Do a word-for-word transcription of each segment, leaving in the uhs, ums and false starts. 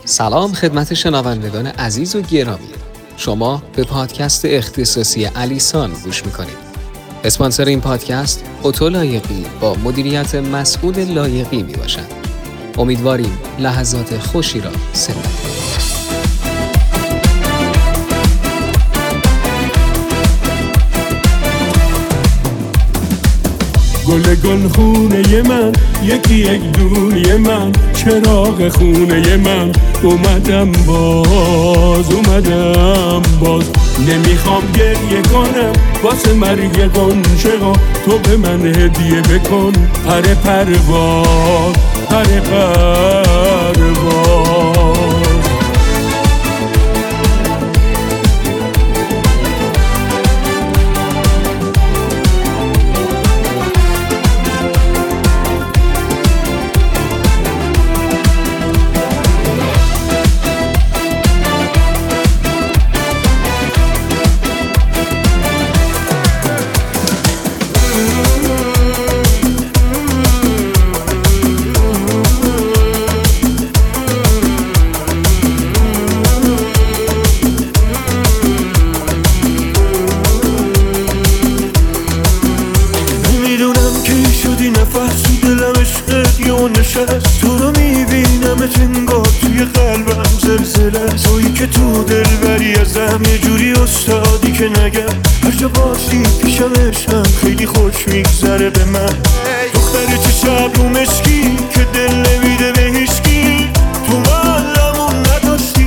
سلام خدمت شنوندگان عزیز و گرامی. شما به پادکست اختصاصی علیسان گوش میکنید. اسپانسر این پادکست اتو لایقی با مدیریت مسئول لایقی میباشد. امیدواریم لحظات خوشی را سپری کنید. گل گل خونه من، یکی یک دونه من، چراغ خونه من، اومدم باز اومدم باز. نمیخوام گریه کنم واسه مرگ غنچه ها، تو به من هدیه بکن پر پرواز پر پرواز. تو رو میبینم انگار توی قلبم زلزله، تویی که تو دل بری ازم یه جوری استادی که نگم هر جا باشی پیشم عشقم خیلی خوش میگذره به من. دختر چه شب رو مشکی که دل نمیده به هیچکی، تو معلمون نداشتی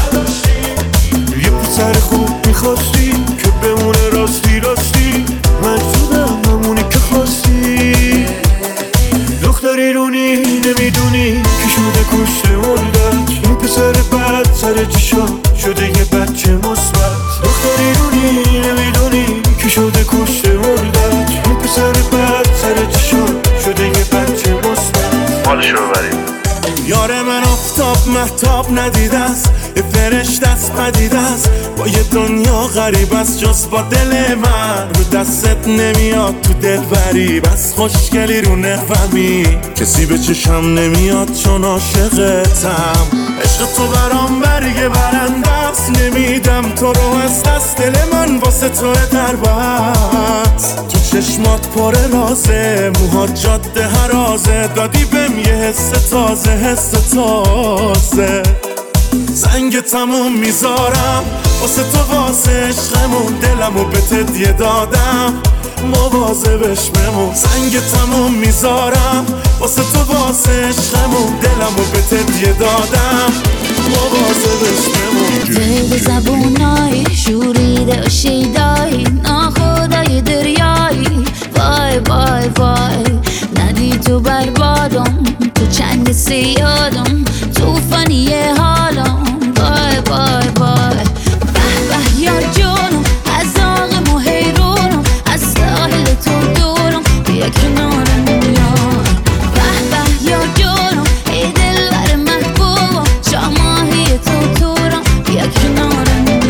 یه پسر خوب میخواستی که بمونه راستی راستی، مجبورم همونی که خواستی. دختری رونی نمیدونی که شده کشته مردت، این پسر بد سر چی شد شده یه بچه مثبت. دختری رونی نمیدونی که شده کشته مردت، این پسر بد سر چی شد شده یه بچه مثبت. حالشو ببریم. یار من آفتاب مهتاب ندیده است، یه فرشته است پدیده است، با یه دنیا غریب است جز با دل من. رو دستت نمیاد تو دل بری، بس خوشگلی رو نفهمی، کسی به چشم نمیاد چون عاشقتم. عشق تو برام برگ برنده است، نمیدم تو رو از دست، دل من واسه تو در بست. تو چشمات پر رازه، موهات جاده هرازه، دادی بهم یه حس تازه حس تازه. زنگ تموم میذارم واسه تو واسه عشقمون، دلمو به تدیه دادم مواظبش بمون. زنگ تموم میذارم واسه تو واسه عشقمون، دلمو به تدیه دادم مواظبش بمون. دل زبونای شوریده و شیدایی، ناخدای دریایی، وای وای وای. ندی تو بربادم، تو چنگ سیادم، توفانی حالم، وای وای وای. به به یا جونم، از آقم و حیرونم، از ساحل تو دورم، بیا کنارم بیا. به به یا جونم، ای دلبر محبوبم، شاماهی تو تورم، بیا کنارم بیا.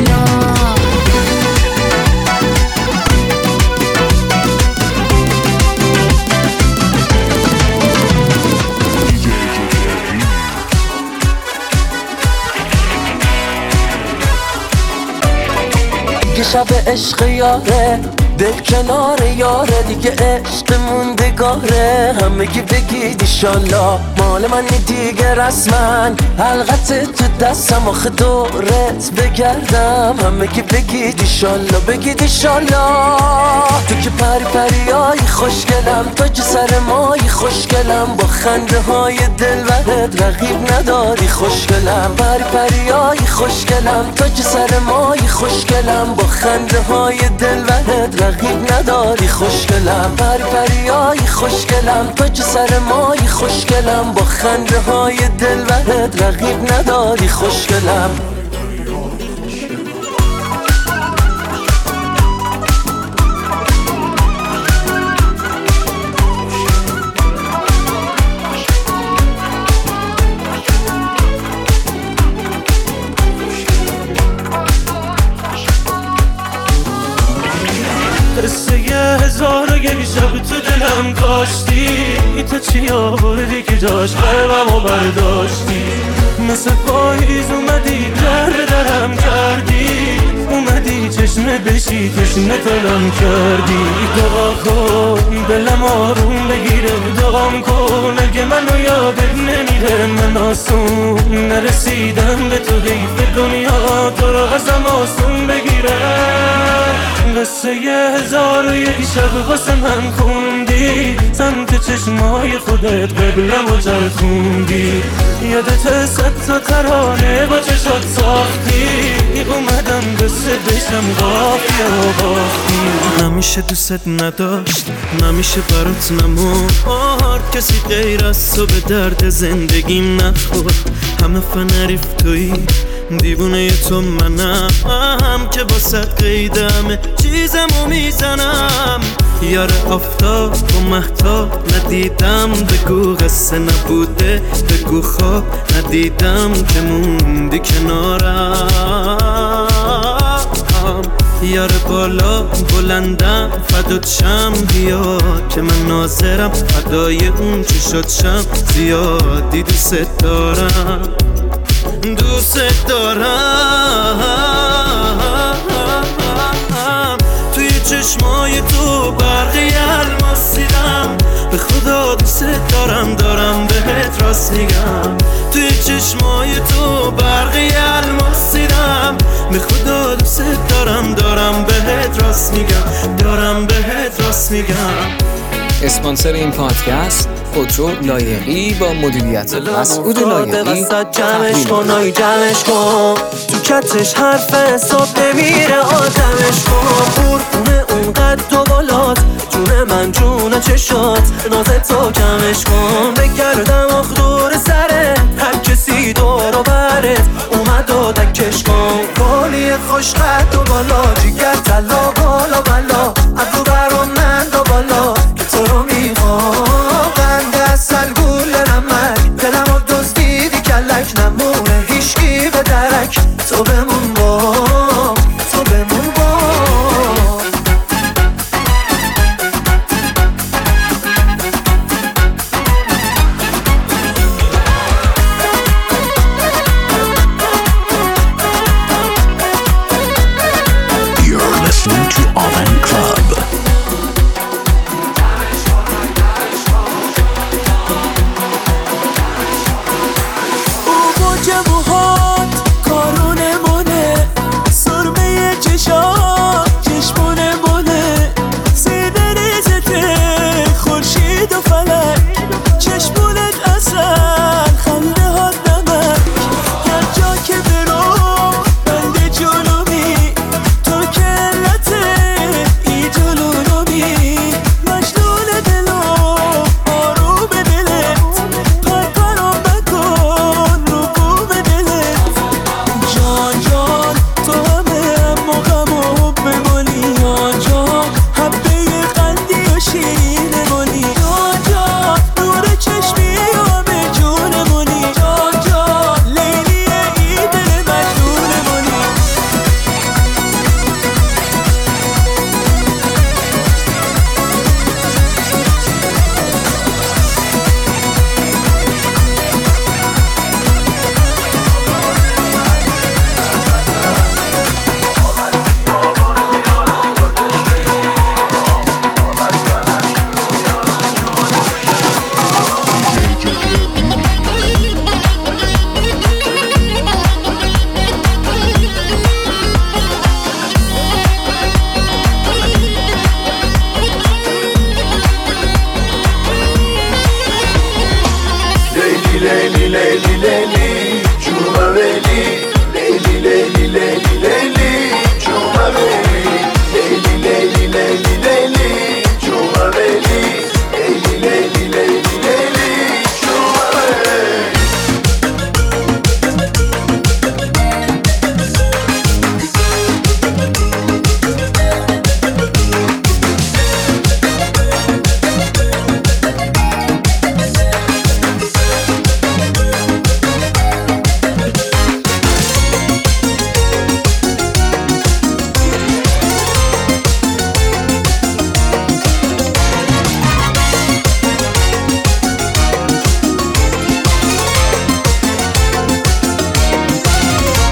دیگه شب عشق یاره، دل کنار یاره، دیگه عشق موندگاره. همگی بگید ایشالله مال منی دیگه رسما، حلقت تو دستم آخه دورت بگردم. همگی بگید ایشالله بگید ایشالله. تو که پری پریایی خوشگلم، تو که سر مایی خوشگلم، با خنده های دلبرت رقیب نداری خوشگلم. پری پریایی خوشگلم، تو که سر مایی خوشگلم، با خنده های دلبرت رقیب نداری خوشگلم. پری پریایی خوشگلم، تو که سر مایی خوشگلم، با خنده های دلبرت رقیب نداری خوشگلم. قصه هزار و یک شب تو دلم کاشتی، تو چی آوردی که داشت قلبمو برداشتی. مثل پاییز اومدی در به درم کردی، اومدی چشمه بشی تشنه تلم کردی. دعا کن دلم آروم بگیره، دعام کن اگه منو یادت نمیره. من آسون نرسیدم به تو، حیف دنیا تو رو ازم آسون بگیره. قصه یه هزار و یک شب واسه من خوندی، سمت چشمای خودت قبلم و چرخوندی. یادت صد تا ترانه با چشات ساختی، اومدم قصه بشم قافیه و باختی. نمیشه دوست نداشت، نمیشه برات نمون کسی غیر از تو به درد زندگیم نخور. همه فنریف توی دیوونه تو منم که با صد قیدم چیزمو میزنم. یار آفتاب و مهتاب ندیدم، بگو قصه نبوده، بگو خواب ندیدم که موندی کنارم. یار بالا بلندم فدات شم، بیا که من ناظرم فدای اون چشات شم. زیادی دوست دارم، دوست دارم. توی چشمای تو برقی الماس دیدم، به خدا دوست دارم، دارم بهت راست میگم. توی چشمای تو برقی الماس دیدم، به خدا دوست دارم، دارم بهت راست میگم، دارم بهت راست میگم. اسپانسر این پادکست خودرو لایقی با مدیریت مسعود لایقی. جمعش کن آی جمعش کن، تو کتش حرف حساب نمیره آدمش کن. قربونه اون قد و بالات، جون من جون چشات، نازت تو کمش کن. بگردم آخ دور سره، هر کسی دور و برت اومد و دکش کن. کالی خوش قد و بالا، جیگر تلا بالا بالا، از رو برام من دو بالا که تو رو میخوام. قند اصل گول نمک، دلم رو دزدیدی کلک، نمونه هیشگی به درک. تو بمون با، تو بمون با. You're listening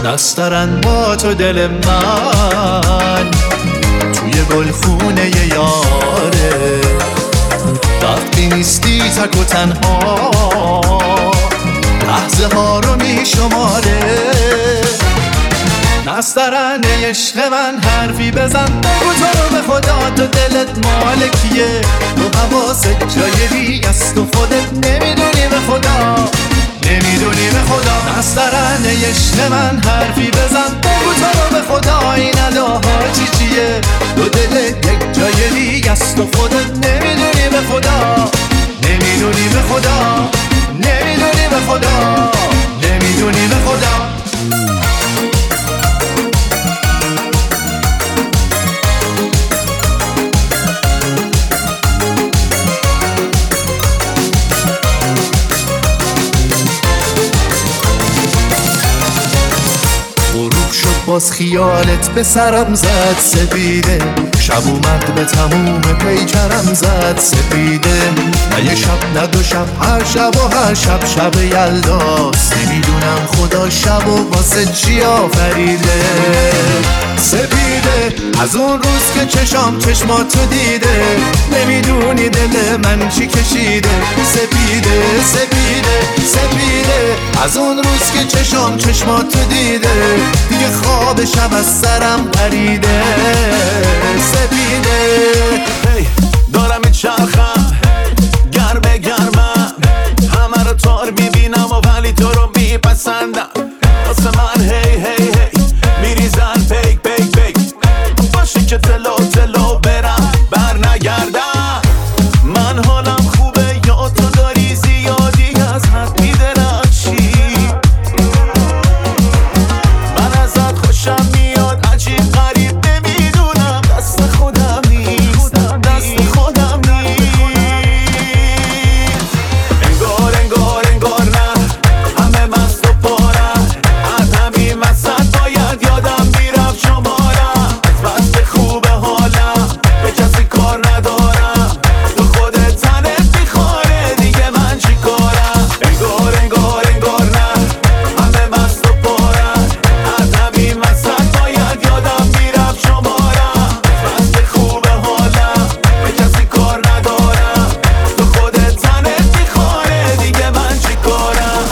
دست دارن با تو دل من توی گلخونه یاره، وقتی نیستی تک و تنها لحظه ها رو می شماره. نسترن عشق من حرفی بزن، بگو تو رو به خدا تو دلت مال کیه، تو حواست جای دیگه است و خودت نمیدونی به خدا، نمیدونی به خدا. نسترن عشق من حرفی بزن، بگو تو رو به خدا این اداها چی چیه، تو دلت یک جای دیگه است و خودت نمیدونی به خدا، نمیدونی به خدا، نمیدونی به خدا، نمیدونی به خدا. باز خیالت به سرم زد سپیده، شب اومد به تموم پیکرم زد سپیده. نه یه شب نه دو شب، هر شب و هر شب شب یلداست، نمیدونم خدا شب و واسه چی آفریده. سپیده از اون روز که چشام چشماتو دیده، نمیدونی دل من چی کشیده. سپیده سپیده سپیده از اون روز که چشام چشماتو دیده، دیگه خواب شب از سرم پریده. سپیده hey, دارم میچرخم گرمه گرمم، همه رو تار میبینم و ولی تو رو میپسندم. واسه من هی هی هی میریزن پیک پیک پیک، باشه که تلو تلو برم بر نگردم. من حالم خوبه یا تو داری زیادی از حد میدرخشی، من ازت خوشم میاد عجیب غریب نمیدونم، دست خودم نیست دست خودم نیست. انگار انگار انگار نه همه مست و پارن، از همین وسط باید یادم میرفت شمارم. از بس خوب حالم به کسی کار ندارم، تو خودت تنت میخوره دیگه من چی کارم. انگار انگار انگار نه همه مست و پارن، از همین وسط باید یادم میرفت شمارم. از بس خوب حالم به کسی کار ندارم، تو خودت تنت میخوره دیگه من چی کارم.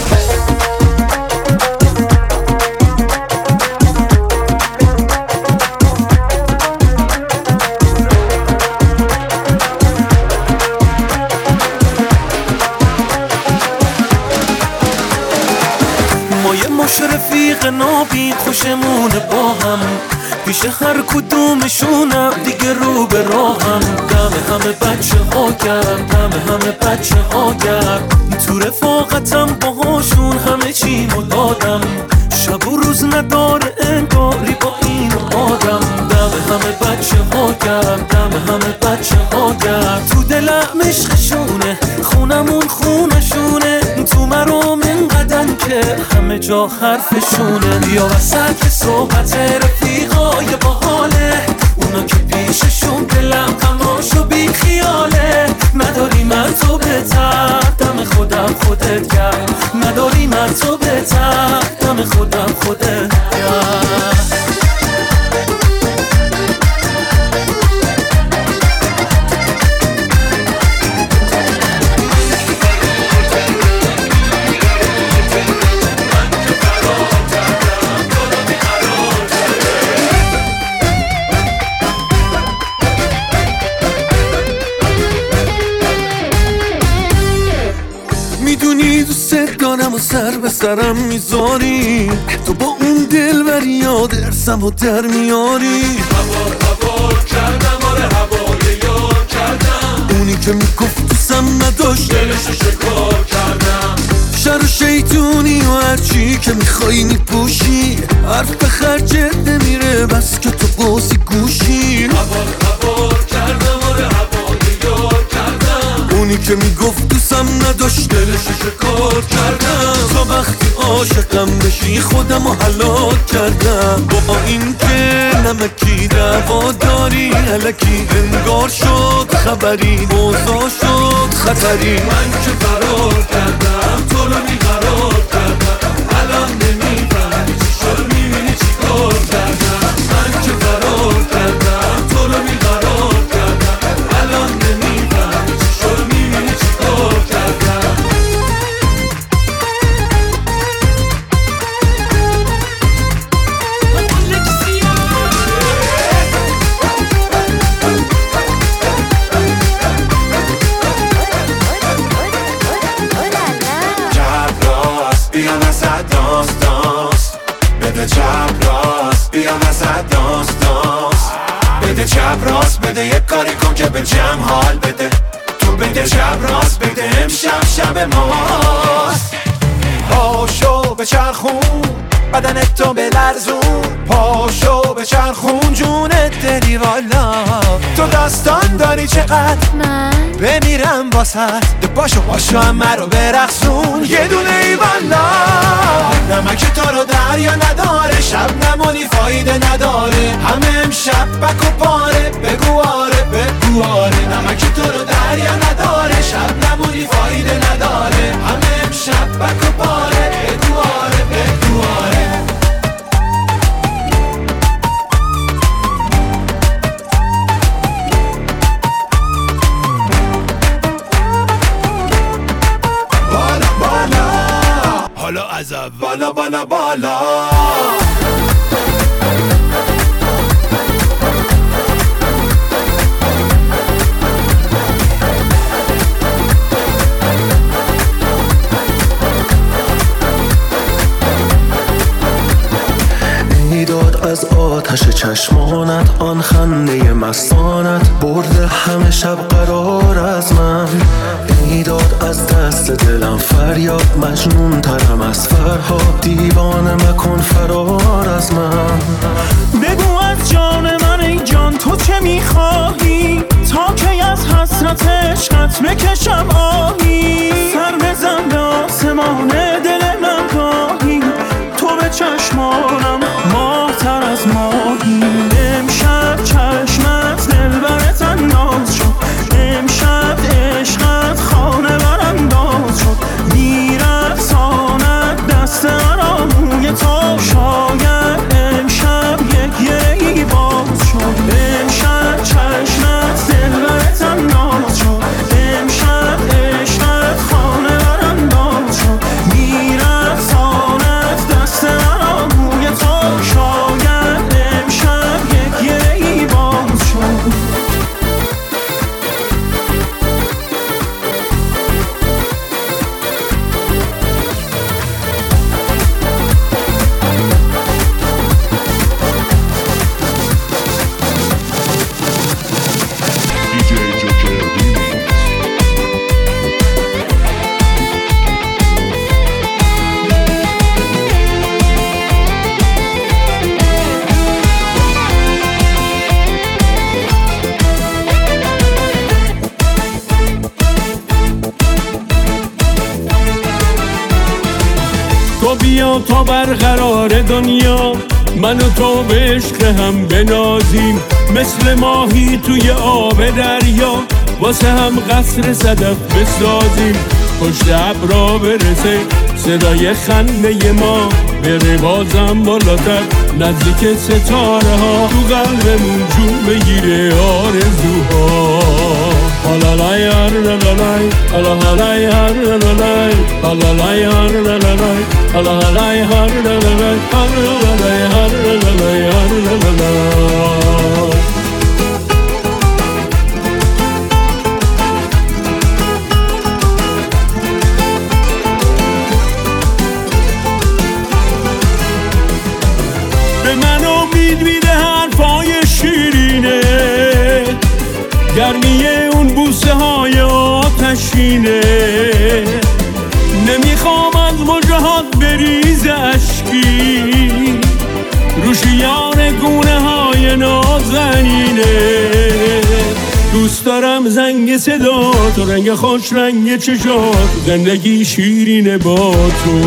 ما یه مش رفیق نابین خوشمونه با هم، پیش هر کدومشونم دیگه رو به راهم. دم همه بچه ها گرم، دم همه بچه ها گرم، تو رفاقتم باهاشون همه چیمو دادم. شب و روز نداره انگاری با این آدم. دم همه بچه ها گرم، دم همه بچه ها گرم، تو دلم عشقشونه، خونمون خونشونه، تو مرام اینقدن که همه جا حرفشونه. یا وسط صحبت رفیقای باحاله، اونا که پیششون دلم غماشو بی خیاله. نداری من تو بهتر، دم خودم خودت گرم، نداری من تو بهتر، دم خودم خودت گرم. میدونی دوست دارم و سر به سرم میذاری، تو با اون دلبری یاد ارسم و در میاری. هوار هوار کردم آره هوار یار کردم، اونی که میگفت دوستم نداشت دلشو شکار کردم. شر و شیطونی و هرچی که میخوایی میپوشی، حرف به خرجت نمیره بس که تو بازی گوشی. هوار هوار کردم آره هوار یار کردم، اونی که میگفت دوستم نداشت دلشو شکار کردم. تا وقتی عاشقم بشی خودم رو هلاک کردم، با این که نمکی دعوا داری الکی انگار شد خبری، اوضاع شد خطری. من که فرار کردم تو رو بیقرار کردم، الان نمیفهمی چی شد میمیرم. دانس دانس بده چپ راست بیا وسط دانس دانس بده چپ راست بده یک کاری کن که به جمع حال بده تو بده چپ راست بده امشب شب ماست پاشو به چرخون بدنت تو بلرزون پاشو به چرخون جونت دلی والا تو داستان داری چقدر من بمیرم واسد باشو باشو همه رو برقصون یه دونه ای والا نمک تو رو دریا نداره شب نمونی فایده نداره همه امشب بک و پاره بگو آره بگو آره نمک تو رو دریا نداره شب نمونی فایده نداره همه امشب بک و پاره بگو آره بگو آره حالا از اول بالا بالا بالا ایداد از آتش چشمانت آن خنده مستانت برده همه شب قرار از من ایداد از دست دلم فریاد مجنون ترم از فرهاد دیوانه مکن فرار از من بگو از جان من ای جان تو چه میخواهی تا کی از حسرت عشقت بکشم آهی سر بزن به آسمان دل من گاهی تو به چشمانم ماه‌تر از ماهی امشب چشمت دلبرت انداز شد امشب عشقت خانه برانداز شد میرقصاند دست مرا موی تو شاید امشب یک یکی باز شد امشب چشمت دلبرت انداز شد امشب عشقت خانه برانداز شد میرقصاند دست مرا موی تو شاید امشب یک یکی باز شد تو بیا تا برقرار دنیا من و تو به عشق هم بنازیم مثل ماهی توی آب دریا واسه هم قصر صدف بسازیم پشت ابرا برسه صدای خنده ما بره بازم بالاتر نزدیک ستاره ها تو قلبمون جون بگیره آرزوها آلالای آرلالای آلالای آرلالای آلالای آرلالای آلالای آرلالای آرلالای آرلالای آرلالای به من امید میده حرفای شیرینه گرمی اون بوسه های آتشینه نمیخوام از مجرهات بریز اشکی روش یار گونه های نازنینه دوست دارم زنگ صدا تو رنگ خوش رنگ چشات زندگی شیرینه با تو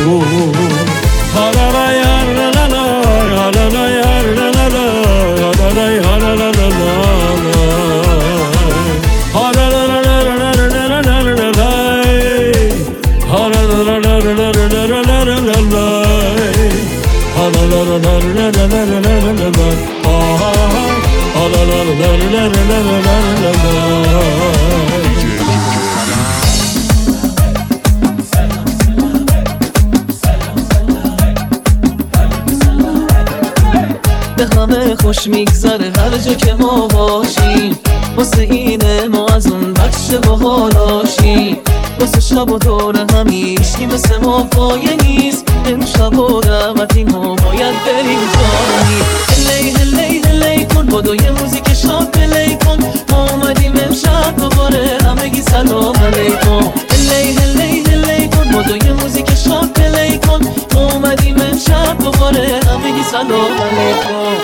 هالالای هالالای هالالای هالالای هالالای به همه خوش میگذره هر جا که ما باشیم واسه اینه ما از اون بخش باحالاشیم واسه شب و دور همی هیچکی مثل ما پایه نیست. امشب و دعوتی ما باید بریم جایی. هلی هلی هلی کن بادو یه موزیک شاد پلی کن. ما اومدیم امشب دوباره همگی سلام علیکم. هلی هلی هلی کن بادو یه موزیک شاد پلی کن. ما اومدیم امشب دوباره همگی سلام علیکم.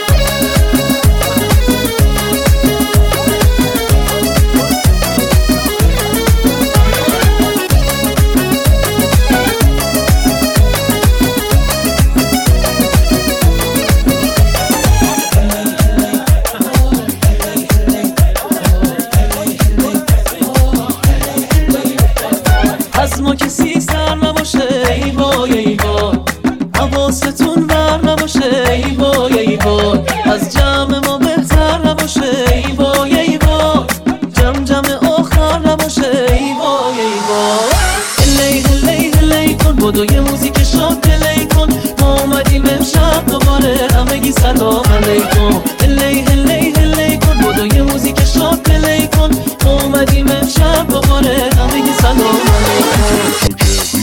از ما کسی سر نباشه ای وای ای وای، حواستون بر نباشه ای وای ای وای، از جمع ما بهتر نباشه ای وای ای وای، جمع جمع آخر نباشه ای وای ای وای. هلی هلی هلی کن بادو یه موزیک شاد پلی کن. ما اومدیم امشب دوباره همگی سلام علیکم. هلی هلی هلی کن بادو یه موزیک شاد پلی کن. ما اومدیم امشب دوباره همگی سلام علیکم.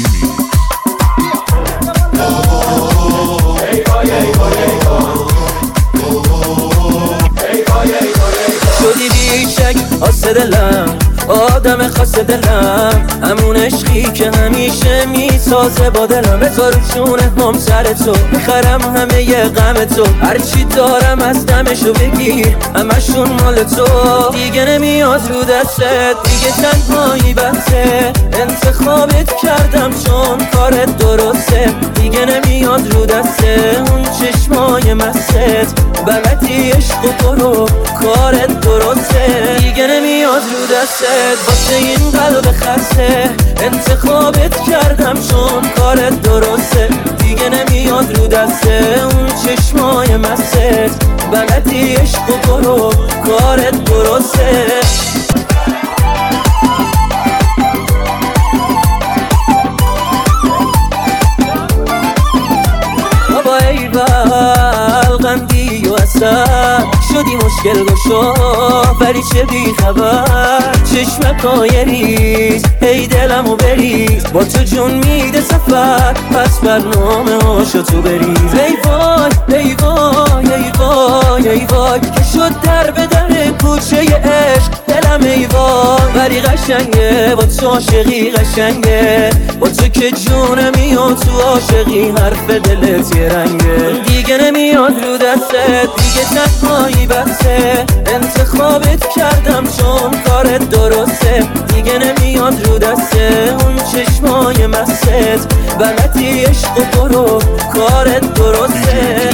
شدی بیشک آسه دلم، آدم خاص دلم، همون عشقی که همیشه میسازه با دلم. بذار روشونه هم سر تو، میخرم همه ی غم تو، هرچی دارم از دمشو بگیر همشون مال تو. دیگه نمیاد رو دستت، دیگه تنهایی بسه، انتخابت کردم چون کارت درسته. دیگه نمیاد رو دسته اون چشمای مست، بلدی عشق و برو کارت درسته. دیگه نمیاد رو دستت واسه این قلب خسته، انتخابت کردم چون کارت درسته. دیگه نمیاد رو دسته اون چشمای مست، بلدی عشق و برو کارت درسته. بابا ای بلغندی و اصلا شدی مشکل گشا، ولی چه بی خبر چشمکای ریز، هی دلمو بریز با تو جون میده سفر، پس برنامه هاشو تو بریز. ای وای ای وای ای وای ای وای که شد در به در کوچه عشق دلم ای وای، ولی قشنگه با تو عاشقی قشنگه، با تو که جونه میاد تو عاشقی حرف دلت یه رنگه. دیگه نمیاد رو دستت، دیگه تنهایی بسه، انتخابت کردم چون کارت درسته. دیگه نمیاد رو دسته اون چشمای مست، بلدی عشق و برو کارت درسته.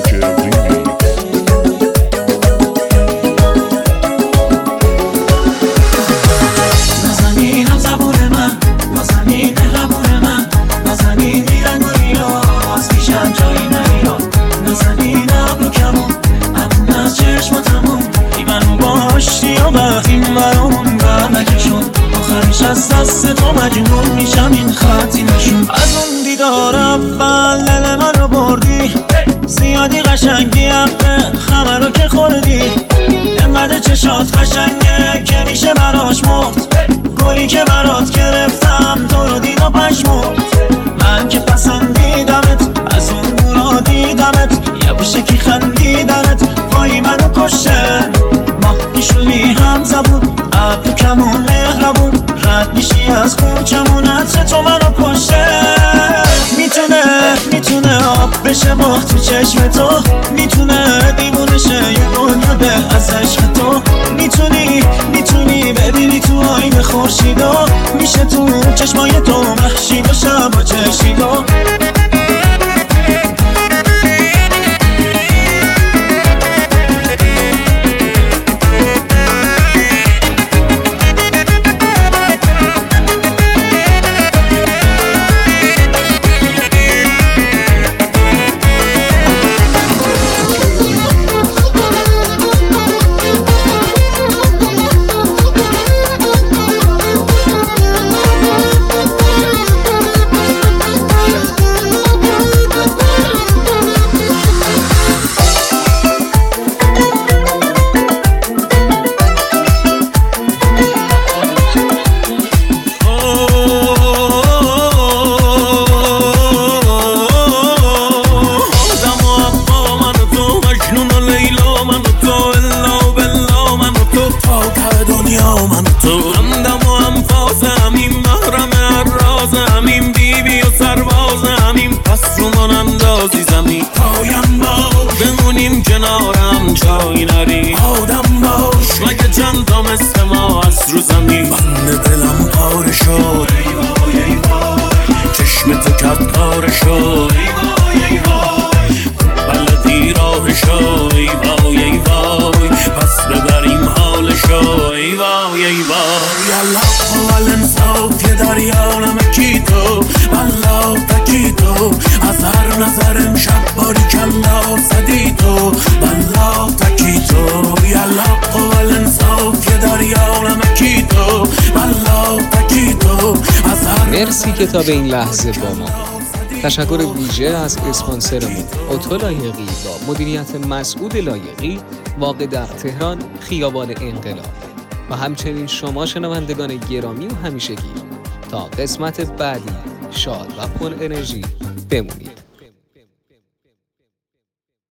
نزنینم زبون من، نزنین مهربون من، نزنین میرنگ و ریاض پیشم جایی نمیاد، نزنین ابرو کمون ابون از چشماتمون، ایمنو باشتی و وقتی برامون بر نکشون، آخرش از دست تو مجنون میشم این خطی نشون. از اون دیدار اول دل من رو بردی، زیادی قشنگی حقه خمه رو که خوردی، انقدر چشات قشنگه که میشه براش مرد، گلی که برات گرفتم تو رو دید و پشمرد. من که پسندیدمت از اون دورا دیدمت، یه بوشه که خندیدنت پایی منو کشه، ما میشونی هم زبون ابرو کمون مهربون، رد میشی از کوچمون عطر تو منو کشه. میتونه میتونه آب بشه باخ تو چشم تو، میتونه دیوونه شه یه دنیا ده از عشق تو، میتونی میتونی ببینی تو آینه خورشیدو، میشه تو چشمای تو محشید و شب و چشیدو. عزیزمی پایم باش بمونیم کنارم جایی نری آدم باش مگه چند تا مثل ما از رو زمین بند دلم پاره شد ای وای ای وای چشم تو کرد کار شد ای وای ای وای بلدی راهشو ای وای ای وای پس ببریم حالشو ای وای ای وای الله اول انصاف یه دریا نمکی تو والله تکی تو از هر نظر امشب باری کلا صدی تو والله تکی تو الله اول انصاف یه دریا نمکی تو والله تکی تو از هر مرسی که تا به این لحظه با ما. تشکر ویژه از اسپانسرمون اتو لایقی با مدیریت مسعود لایقی واقع در تهران خیابان انقلاب و همچنین شما شنوندگان گرامی و همیشگی تا قسمت بعدی شاد و پر انرژی بمونید.